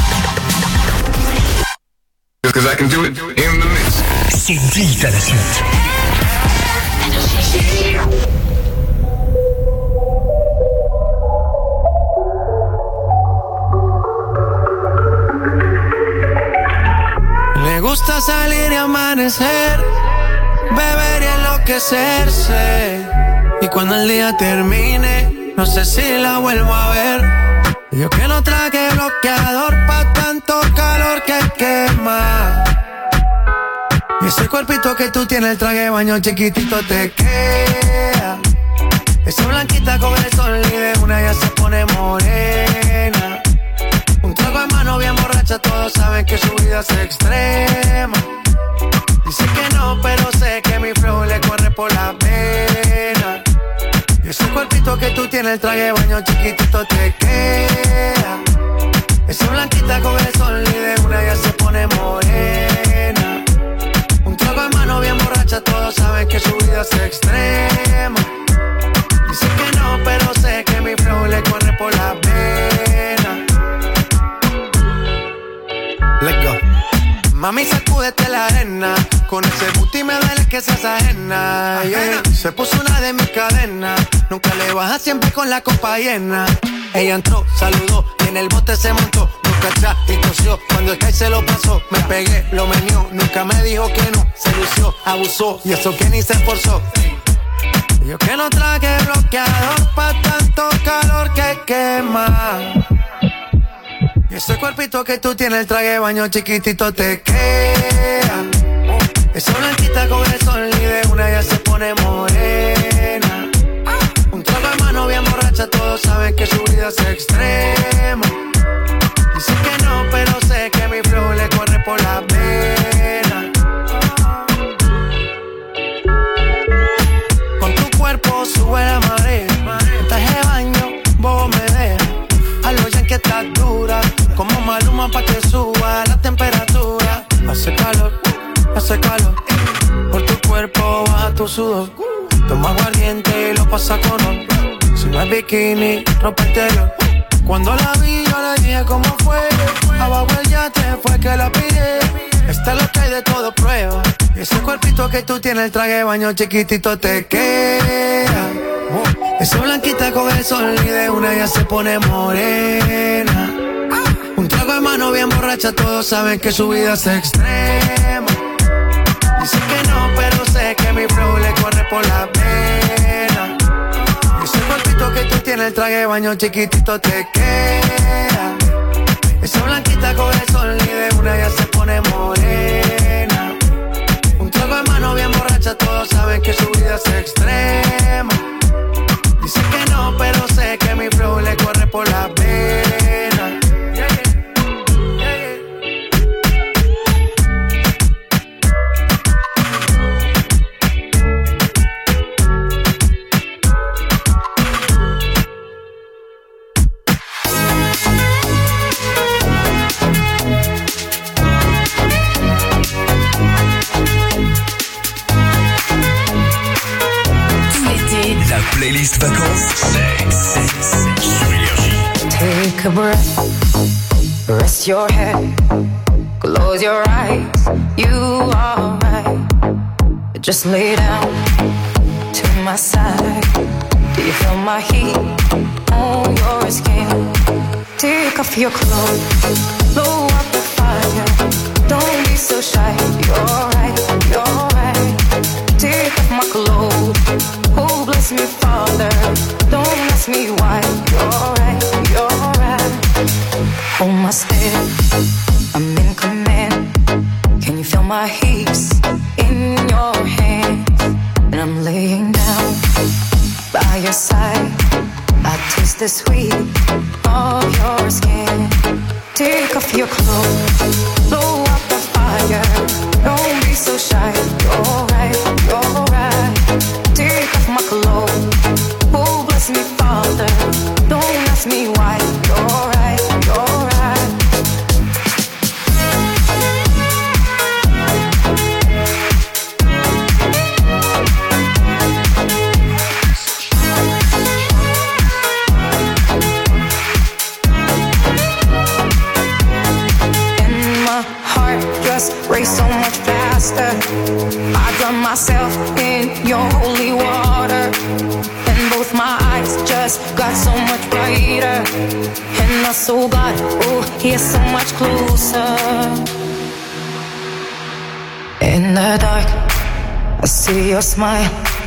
Speaker 2: Because I can do it in the mix.
Speaker 11: C'est dit à la suite.
Speaker 26: Me gusta salir y amanecer, beber y enloquecer.
Speaker 1: hacerse. Y cuando el día termine, no sé si la vuelvo a ver. Yo que no traje bloqueador pa' tanto calor que quema. Y ese cuerpito que tú tienes, el traje de baño chiquitito te queda. Esa blanquita con el sol y de una ya se pone morena. Un trago en mano bien borracha, todos saben que su vida es extrema. Dice que no, pero sé que mi flow le corre por la pena. Y ese cuerpito que tú tienes, el traje de baño chiquitito te queda. Esa blanquita con el sol y de una ya se pone morena. Un trago en mano bien borracha, todos saben que su vida es extrema. Dice que no, pero sé que mi flow le corre por la pena. Let's go. Mami, sacúdete la arena. Con ese booty me duele que seas ajena, yeah. Se puso una de mis cadenas. Nunca le baja, siempre con la copa llena. Ella entró, saludó y en el bote se montó. Nunca atrás y tosió. Cuando el high se lo pasó, me pegué, lo menió. Nunca me dijo que no, se lució, abusó. Y eso que ni se esforzó. Yo que no traje bloqueador pa' tanto calor que quema. Y ese cuerpito que tú tienes, el traje de baño chiquitito te queda. Esa blanquita con el sol y de una ya se pone morena. Un trago de mano bien borracha, todos saben que su vida es extrema. Dice que no, pero sé que mi flow le corre por la pena. Con tu cuerpo sube la marea. En traje de baño, bobo me deja. A lo ya que estás dura, como Maluma pa' que suba la temperatura. Hace calor, por tu cuerpo baja tu sudor. Toma aguardiente y lo pasa con ron. Si no es bikini, ropa interior. Cuando la vi yo le dije cómo fue. Abajo el yate fue que la pide. Esta es lo que hay de todo prueba. Y ese cuerpito que tú tienes, el traje de baño chiquitito te queda. Esa blanquita con el sol y de una ya se pone morena. Un trago de mano bien borracha, todos saben que su vida es extrema. Dice que no, pero sé que mi flow le corre por la pena. Y ese cuerpito que tú tienes, el traje de baño chiquitito te queda. Esa blanquita con el sol y de una ya se pone morena. Un trago de mano bien borracha, todos saben que su vida es extrema. Dice que no, pero sé que mi flow le corre por la pena.
Speaker 2: La playlist vacances, c'est sur Énergie.
Speaker 3: Take a breath, rest your head, close your eyes, you are right. Just lay down to my side. Do you feel my heat on your skin? Take off your clothes, blow up the fire. Don't be so shy, you're right, you're right. Take off my clothes, oh bless me Father. Don't ask me why, you're right, you're right. Hold my step, I'm in command. Can you feel my hips in your hands? And I'm laying down by your side. I taste the sweet of your skin. Take off your clothes, blow up the fire. Don't be so shy, you're right, you're right. Take off my clothes, oh bless me Father. Don't ask me why, you're right, you're right. Race so much faster. I drown myself in your holy water, and both my eyes just got so much brighter. And my soul got, oh, here so much closer. In the dark, I see your smile.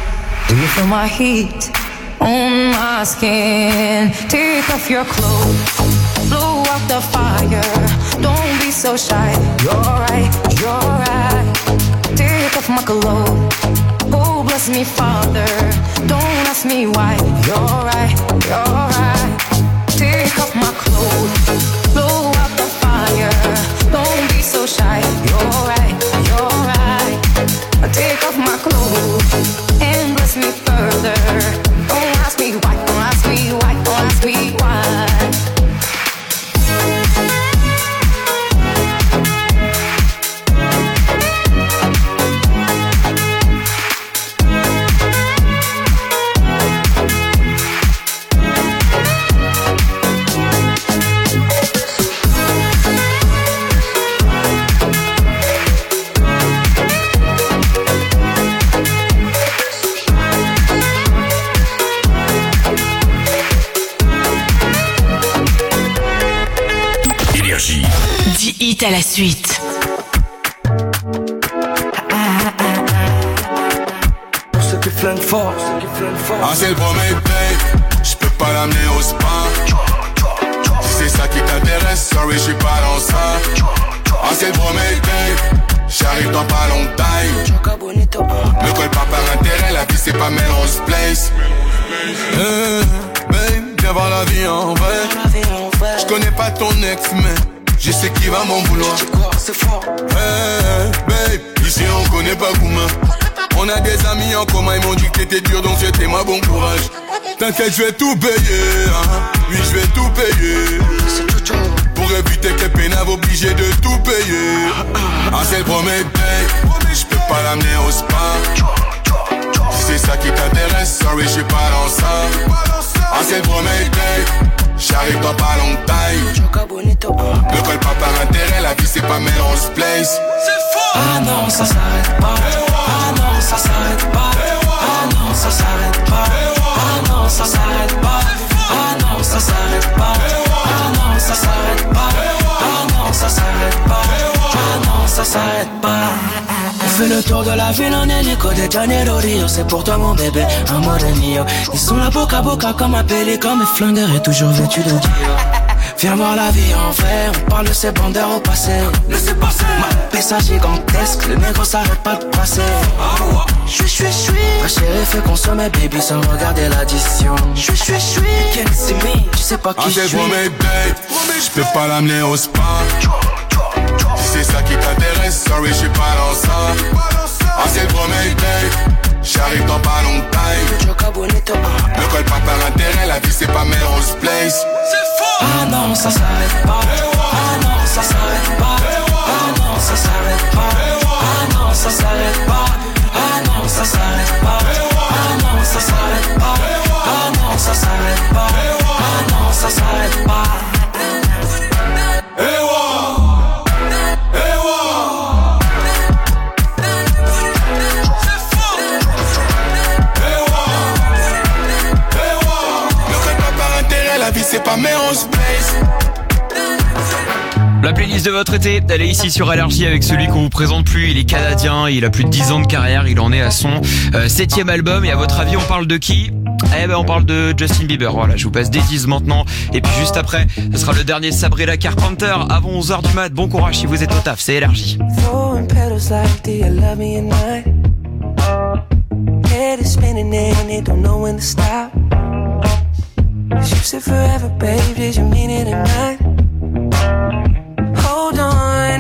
Speaker 3: Do you feel my heat on my skin? Take off your clothes, blow out the fire. Don't be so shy. You're right. Take off my clothes. Oh, bless me, Father. Don't ask me why. You're right. Take off my clothes, blow out the fire. Don't be so shy. You're right. Take off my clothes and bless me further. Don't ask me why. Don't ask me why. Don't ask me why.
Speaker 21: Hit à la suite.
Speaker 1: Pour ceux qui flinguent fort.
Speaker 4: Ah, c'est le premier babe, j'peux pas l'amener au spa. Si c'est ça qui t'intéresse, sorry, j'suis pas dans ça. Ah, c'est le premier babe, j'arrive dans pas longtemps. Me colle pas par intérêt, la vie c'est pas Melrose Place. Babe, viens voir la vie en vrai. J'connais pas ton ex, mais je sais qui va m'en vouloir. C'est fort. Hey, babe, ici on connaît pas Gouma. On a des amis en commun, ils m'ont dit que t'étais dur, donc souhaitez-moi bon courage. T'inquiète, je vais tout payer, hein. Oui, je vais tout payer. Pour éviter que les pénaves obligés de tout payer. Ah, c'est le premier babe, j'peux pas l'amener au spa. Si c'est ça qui t'intéresse, sorry, j'suis pas dans ça. Ah, c'est le premier babe, j'arrive dans pas longtemps. Ne colle pas par intérêt, la vie c'est pas Melrose Place. C'est fort.
Speaker 1: Ah non, ça s'arrête pas. Ah non, ça s'arrête pas. Ah non, ça s'arrête pas. Ah non, ça s'arrête pas. Ah non, ça s'arrête pas. Ah non, ça s'arrête pas. Ah non, ça s'arrête pas. Ah non, ça s'arrête pas. On fait le tour de la ville en hélico de Janeiro Rio. C'est pour toi mon bébé, amore mio. Ils sont là boca à boca comme un pélican. Mes flingueurs est toujours vêtu de Dio. Viens voir la vie en vrai, on parle de ces bandeurs au passé. Laissez passer. Ma pessa gigantesque, le négro s'arrête pas de passer. Chui. Ma chérie fait consommer baby sans regarder l'addition. Chui. Can't see me, tu sais pas qui je suis.
Speaker 4: Ah, c'est pour mes dates, j'peux pas l'amener au spa. Si c'est ça qui t'intéresse, sorry, j'suis pas dans ça. Ah, c'est pour mes dates, j'arrive dans pas longtemps. Ne colle pas par intérêt, la vie c'est pas Melrose Place.
Speaker 1: Ah non, ça s'arrête pas. Ah non, ça s'arrête pas. Ah non, ça s'arrête pas. Ah non, ça s'arrête pas. Ah non, ça s'arrête pas. Ah non, ça s'arrête pas. Ah non, ça s'arrête pas. Ah non, ça s'arrête pas.
Speaker 4: C'est pas Melrose Place.
Speaker 8: La playlist de votre été, elle est ici sur Allergie avec celui qu'on vous présente plus. Il est canadien, il a plus de 10 ans de carrière, il en est à son 7e album. Et à votre avis, on parle de qui ? Eh ben, on parle de Justin Bieber. Voilà, je vous passe des teases maintenant. Et puis juste après, ce sera le dernier Sabrina Carpenter avant 11h du mat. Bon courage si vous êtes au taf, c'est Allergie.
Speaker 1: You said forever, babe, did you mean it or not? Hold on.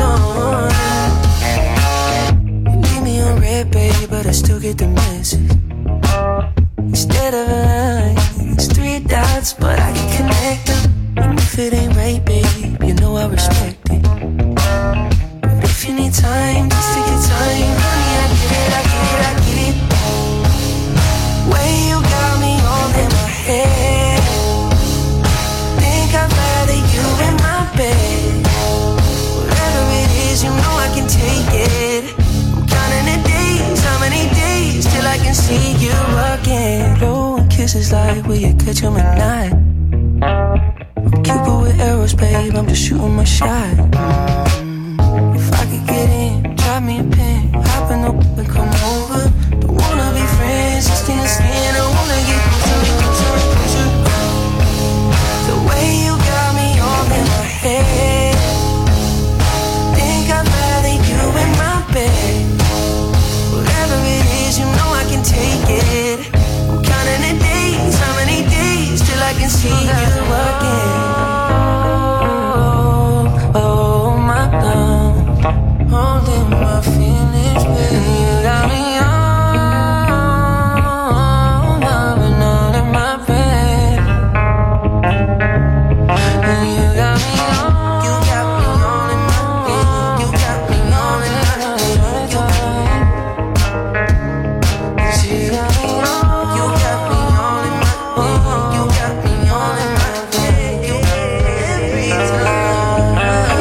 Speaker 1: You leave me on red, babe, but I still get the message. Instead of a line, it's 3 dots, but I can connect them. And if it ain't right, babe, you know I respect it. But if you need time, just take your time. Honey, I get it. Way you got me all in my head. Think I'd rather you in my bed. Whatever it is, you know I can take it. I'm counting the days, how many days till I can see you again. Blowing kisses like will you catch 'em at night? I'm Cupid with arrows, babe, I'm just shooting my shot. If I could get in, drop me a pin, hop in the and come over. Don't wanna be friends, just
Speaker 26: can see you working. Oh, my love, holding my feelings, baby. You got me on, loving all in my bed. And you got me on, you got me on in my bed. You got me on in my bed. You got me on, you got me on in my bed. You got me on in my bed. Every time.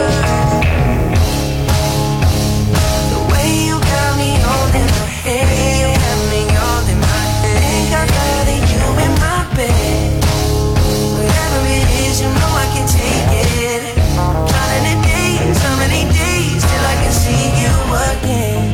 Speaker 26: The way you got me all in my head, you got me all in my head. Think I'd rather you in my bed. Whatever it is, you know I can take it. Counting the days, how many days till I can see you again?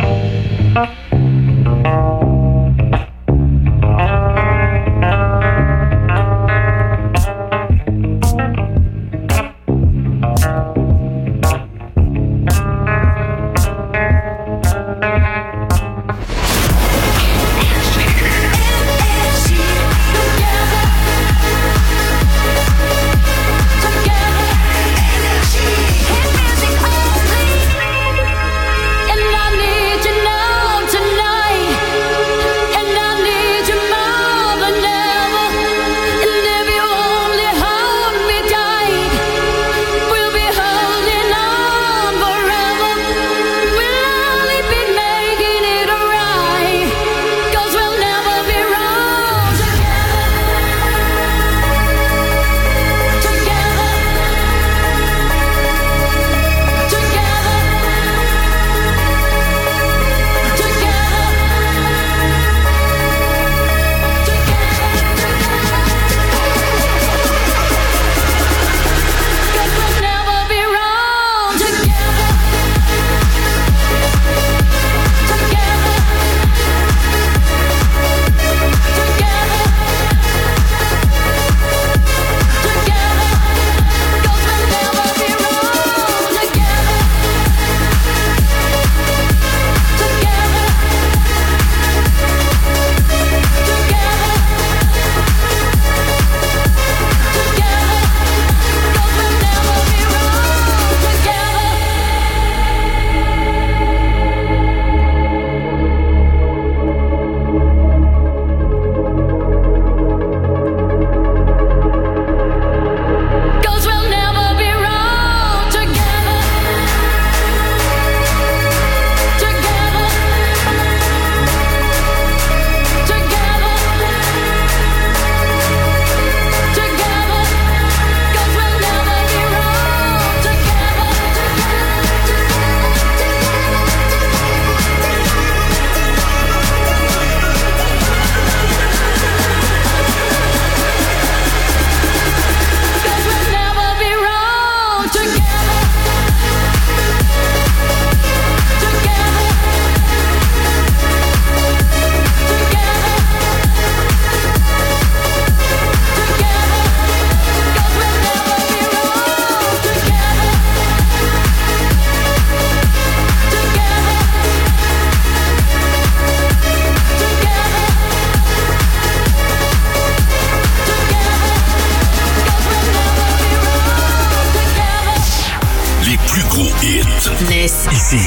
Speaker 2: Ici.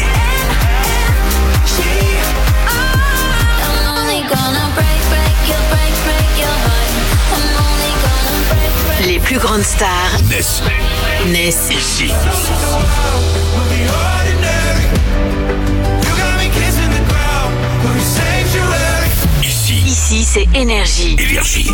Speaker 23: Les plus grandes stars naissent
Speaker 2: ici.
Speaker 23: Ici, c'est Énergie.
Speaker 2: Énergie.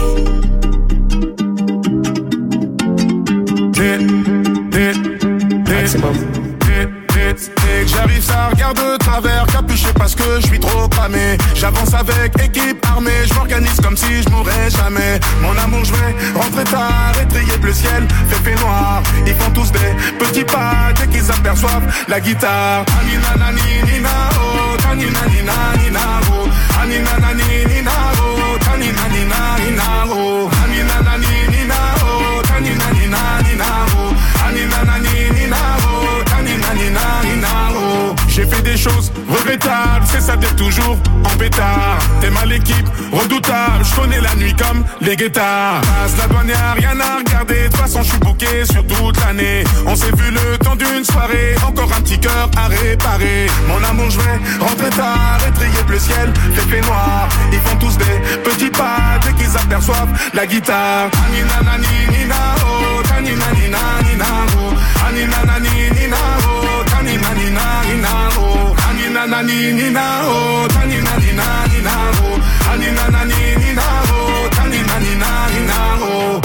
Speaker 4: J'arrive, ça regarde de travers, capuché parce que je suis trop cramé. J'avance avec équipe armée, je m'organise comme si je mourrais jamais. Mon amour, je vais rentrer tard, étrier bleu ciel, fait noir. Ils font tous des petits pas dès qu'ils aperçoivent la guitare. Anina nani nina oh, tanina nina nina oh, anina nani nina oh, tanina nina nina oh, anina nani nina oh, tanina nina nina oh, anina nani nina oh, tanina nina nina oh. J'ai fait des choses regrettables, c'est ça d'être toujours en pétard. T'es mal équipe, redoutable, je connais la nuit comme les guettards. Passe la douane, y'a rien à regarder, de toute façon je suis booké sur toute l'année. On s'est vu le temps d'une soirée, encore un petit cœur à réparer. Mon amour, je vais rentrer tard et trier le ciel, fait noir. Ils font tous des petits pas dès qu'ils aperçoivent la guitare. Anina nani nina oh, tanina nina nina oh, anina nani nina oh, tanina nina nina oh, anina nani nina oh, tanina nina nina oh, anina nani nina oh, tanina nina nina oh.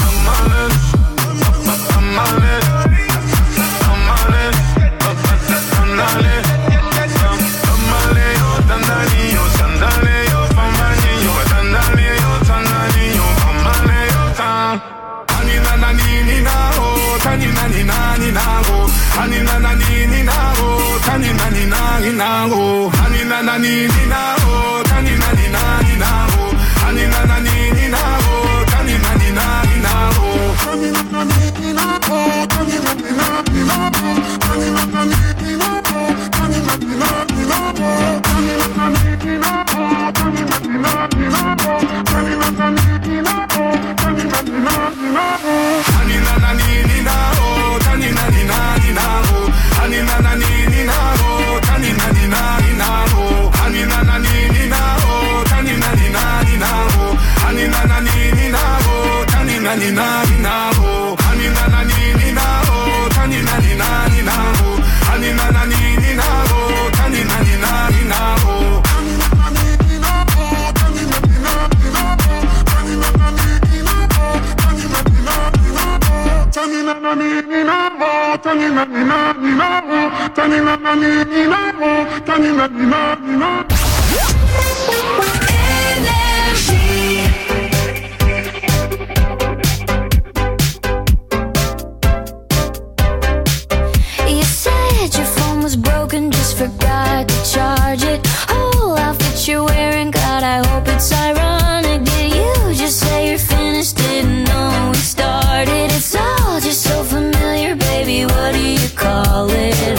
Speaker 3: You said your phone was broken, just forgot to charge it. Whole outfit you're wearing, God, I hope it's ironic. Did you just say you're finished? Didn't know we started. It's all just so familiar, baby. What do you call it?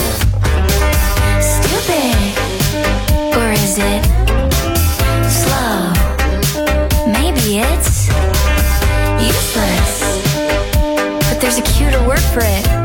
Speaker 3: Stupid, or is it slow? Maybe it's useless, but there's a cuter word for it.